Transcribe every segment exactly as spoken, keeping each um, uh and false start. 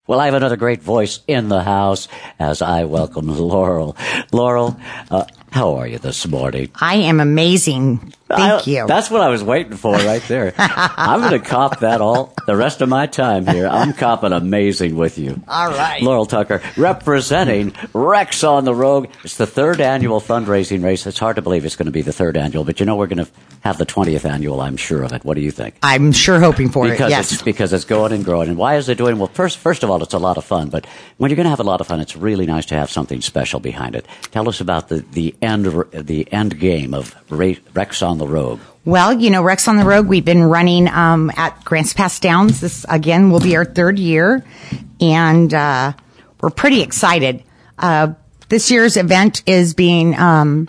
Well, I have another great voice in the house as I welcome Laurel. Laurel, uh, how are you this morning? I am amazing. Thank I, you. That's what I was waiting for right there. I'm going to cop that all the rest of my time here. I'm copping amazing with you. All right. Laurel Tucker, representing Rex on the Rogue. It's the third annual fundraising race. It's hard to believe it's going to be the third annual, but you know we're going to have the twentieth annual, I'm sure of it. What do you think? I'm sure hoping for because it, yes. It's, because it's going and growing. And why is it doing? Well, first, first of all, it's a lot of fun. But when you're going to have a lot of fun, it's really nice to have something special behind it. Tell us about the, the, end, the end game of Rex on the Rogue. Well, you know, Rex on the Rogue, we've been running um, at Grants Pass Downs. This, again, will be our third year, and uh, we're pretty excited. Uh, this year's event is being um,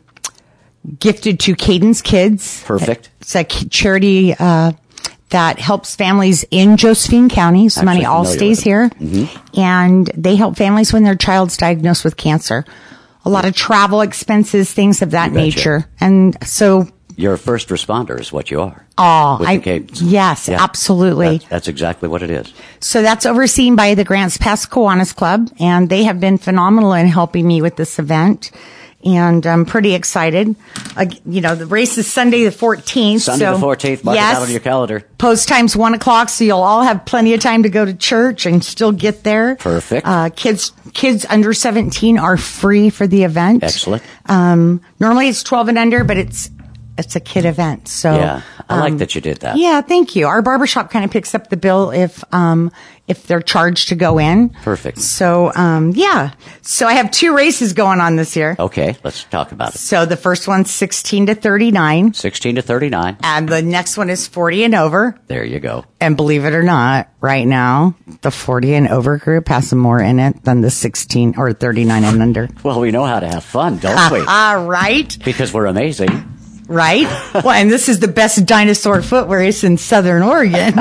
gifted to Cadence Kids. Perfect. It's a charity uh, that helps families in Josephine County. So money all stays here, mm-hmm. and they help families when their child's diagnosed with cancer. A lot of travel expenses, things of that nature, and so... You're a first responder is what you are. Oh, I, yes, yeah. absolutely. That, that's exactly what it is. So that's overseen by the Grants Pass Kiwanis Club, and they have been phenomenal in helping me with this event. And I'm pretty excited. Uh, you know, the race is Sunday the fourteenth. Sunday so, the fourteenth. Mark yes, it out on your calendar. Post time's one o'clock, so you'll all have plenty of time to go to church and still get there. Perfect. Uh, kids, kids under seventeen are free for the event. Excellent. Um, normally it's twelve and under, but it's It's a kid event, so yeah, I like um, that you did that. Yeah, thank you. Our barbershop kind of picks up the bill if um if they're charged to go in. Perfect. So um yeah, so I have two races going on this year. Okay, let's talk about it. So the first one's sixteen to thirty-nine. Sixteen to thirty-nine. And the next one is forty and over. There you go. And believe it or not, right now the forty and over group has more in it than the sixteen or thirty-nine and under. Well, we know how to have fun, don't we? All right. Because we're amazing. Right? Well, and this is the best dinosaur foot race in Southern Oregon.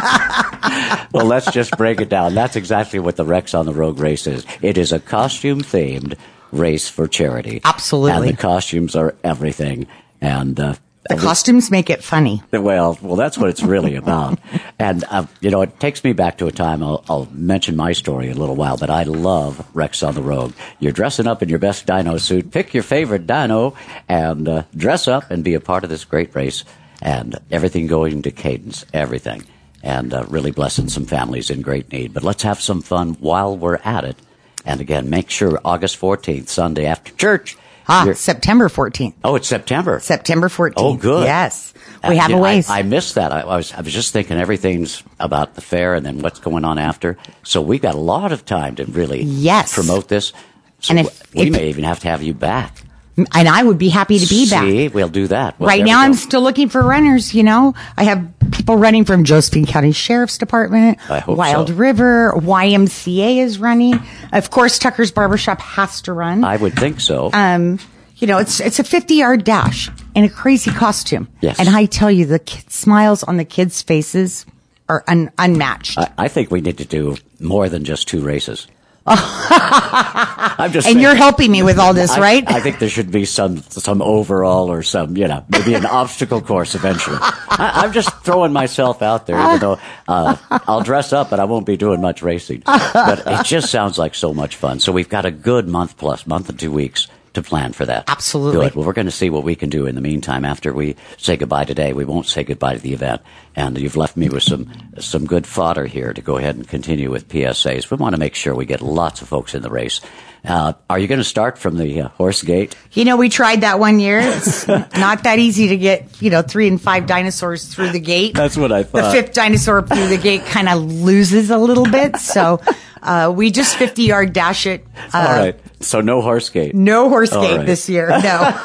Well, let's just break it down. That's exactly what the Rex on the Rogue race is. It is a costume-themed race for charity. Absolutely. And the costumes are everything. And uh, the costumes make it funny. Well, well, that's what it's really about. And, uh, you know, it takes me back to a time, I'll, I'll mention my story in a little while, but I love Rex on the Rogue. You're dressing up in your best dino suit, pick your favorite dino, and uh, dress up and be a part of this great race. And everything going to Cadence, everything. And uh, really blessing some families in great need. But let's have some fun while we're at it. And again, make sure August fourteenth, Sunday after church, Ah, You're, September fourteenth. Oh, it's September. September fourteenth. Oh, good. Yes. We have uh, a ways. I, I missed that. I, I was I was just thinking everything's about the fair and then what's going on after. So we've got a lot of time to really yes. promote this. So and if, we if, may even have to have you back. And I would be happy to be See, back. See, we'll do that. Well, right now I'm still looking for runners, you know. I have people running from Josephine County Sheriff's Department, I hope Wild so. River, Y M C A is running. Of course, Tucker's Barbershop has to run. I would think so. Um, you know, it's it's a fifty-yard dash in a crazy costume. Yes. And I tell you, the kid, smiles on the kids' faces are un, unmatched. I, I think we need to do more than just two races. I'm just and saying, you're helping me with all this, I, right? I think there should be some some overall or some, you know, maybe an obstacle course eventually. I, I'm just throwing myself out there, even though uh, I'll dress up, but I won't be doing much racing. But it just sounds like so much fun. So we've got a good month plus, month and two weeks to plan for that. Absolutely. Good. Well, we're going to see what we can do in the meantime. After we say goodbye today, we won't say goodbye to the event. And you've left me with some some good fodder here to go ahead and continue with P S As. We want to make sure we get lots of folks in the race. Uh, are you going to start from the uh, horse gate? You know, we tried that one year. It's not that easy to get, you know, three and five dinosaurs through the gate. That's what I thought. The fifth dinosaur through the gate kind of loses a little bit. So uh, we just fifty-yard dash it. Uh, All right. So no horse gate. No horse All gate right. this year. No.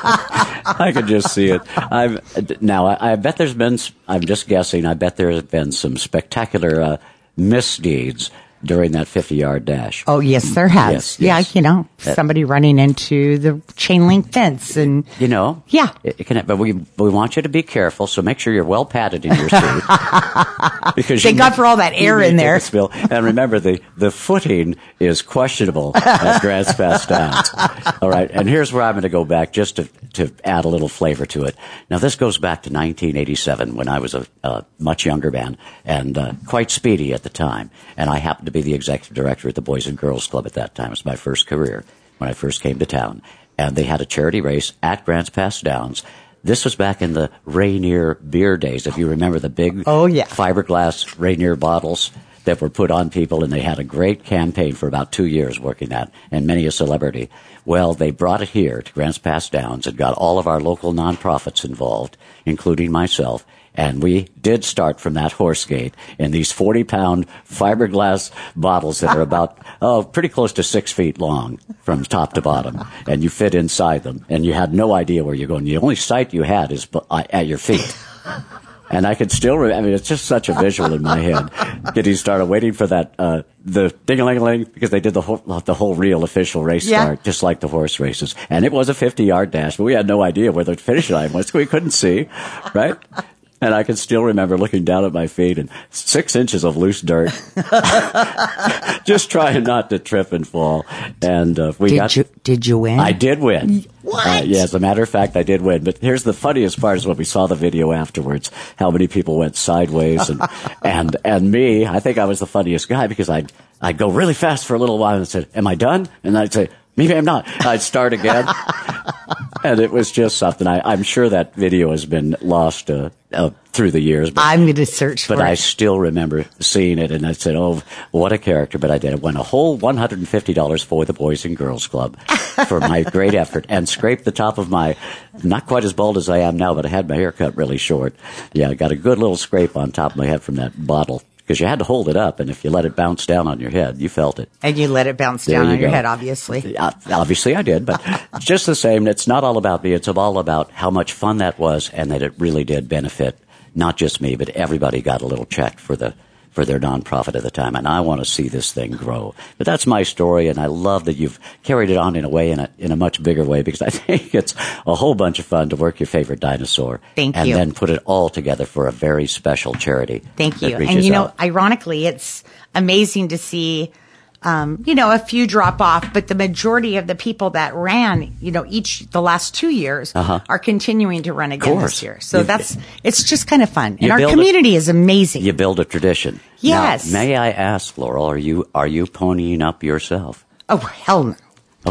I can just see it. I've now. I, I bet there's been. I'm just guessing. I bet there's been some spectacular uh, misdeeds during that fifty-yard dash. Oh yes, there has. Yes, yeah, yes. you know, That, somebody running into the chain link fence, and you know, yeah. It, it can, but we we want you to be careful. So make sure you're well padded in your suit. Because thank God for all that air in there. Spill. And remember, the the footing is questionable at Grants Pass Downs. All right, and here's where I'm going to go back just to to add a little flavor to it. Now this goes back to nineteen eighty-seven when I was a, a much younger man and uh, quite speedy at the time, and I happened happened to be the executive director at the Boys and Girls Club at that time. It was my first career when I first came to town. And they had a charity race at Grants Pass Downs. This was back in the Rainier beer days, if you remember the big oh, yeah. fiberglass Rainier bottles that were put on people, and they had a great campaign for about two years working that, and many a celebrity. Well, they brought it here to Grants Pass Downs and got all of our local nonprofits involved, including myself. And we did start from that horse gate in these forty-pound fiberglass bottles that are about, oh, pretty close to six feet long from top to bottom. And you fit inside them. And you had no idea where you're going. The only sight you had is at your feet. And I could still, re- I mean, it's just such a visual in my head. Getting started, waiting for that, uh, the ding-a-ling-a-ling, because they did the whole, the whole real official race yeah. start, just like the horse races. And it was a fifty-yard dash, but we had no idea where the finish line was. We couldn't see, right? And I can still remember looking down at my feet and six inches of loose dirt, just trying not to trip and fall. And uh, we did got. You, did you win? I did win. What? Uh, yeah, as a matter of fact, I did win. But here's the funniest part: is when we saw the video afterwards, how many people went sideways, and and and me. I think I was the funniest guy because I'd I'd go really fast for a little while and said, "Am I done?" And I'd say, "Maybe I'm not." I'd start again. And it was just something. I, I'm sure that video has been lost uh, uh, through the years. But, I'm going to search for but it. But I still remember seeing it, and I said, oh, what a character. But I did. I won a whole one hundred fifty dollars for the Boys and Girls Club for my great effort, and scraped the top of my, not quite as bald as I am now, but I had my hair cut really short. Yeah, I got a good little scrape on top of my head from that bottle. Because you had to hold it up, and if you let it bounce down on your head, you felt it. And you let it bounce there down you on go. your head, obviously. Uh, obviously I did, but just the same, it's not all about me. It's all about how much fun that was, and that it really did benefit not just me, but everybody got a little check for the for their nonprofit at the time. And I want to see this thing grow. But that's my story, and I love that you've carried it on in a way, in a, in a much bigger way, because I think it's a whole bunch of fun to work your favorite dinosaur. Thank and you. then put it all together for a very special charity. Thank you. reaches And, you know, out. ironically, it's amazing to see, um, you know, a few drop off, but the majority of the people that ran, you know, each, the last two years Uh-huh. are continuing to run again course. this year. So You- that's, it's just kind of fun. You And our build a- community is amazing. You build a tradition. Yes. Now, may I ask, Laurel, are you are you ponying up yourself? Oh, hell no.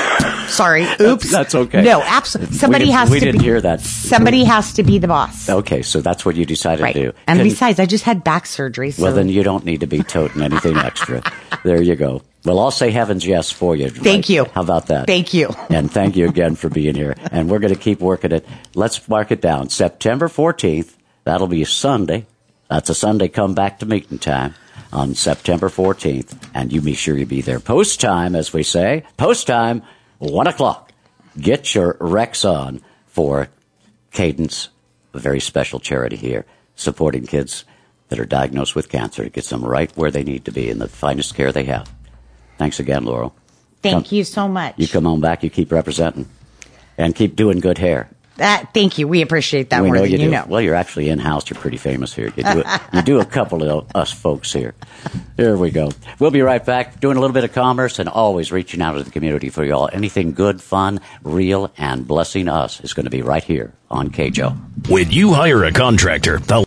Sorry. Oops. That's okay. No, absolutely. Somebody didn't- has we to didn't be, hear that. Somebody has to be the boss. Okay, so that's what you decided Right. to do. And Can- besides, I just had back surgery. So well, then you don't need to be toting anything extra. There you go. Well, I'll say heaven's yes for you. Thank right? you. How about that? Thank you. And thank you again for being here. And we're going to keep working it. Let's mark it down. September fourteenth. That'll be a Sunday. That's a Sunday come back to meeting time on September fourteenth. And you be sure you be there. Post time, as we say. Post time, one o'clock. Get your Rex on for Cadence, a very special charity here, supporting kids that are diagnosed with cancer to get them right where they need to be in the finest care they have. Thanks again, Laurel. Thank Come- you so much. You come on back, you keep representing, and keep doing good hair. That, thank you. We appreciate that we more know than you you do. know. Well, you're actually in-house. You're pretty famous here. You do, a, you do a couple of us folks here. There we go. We'll be right back, doing a little bit of commerce and always reaching out to the community for y'all. Anything good, fun, real, and blessing us is going to be right here on K J O. When you hire a contractor, the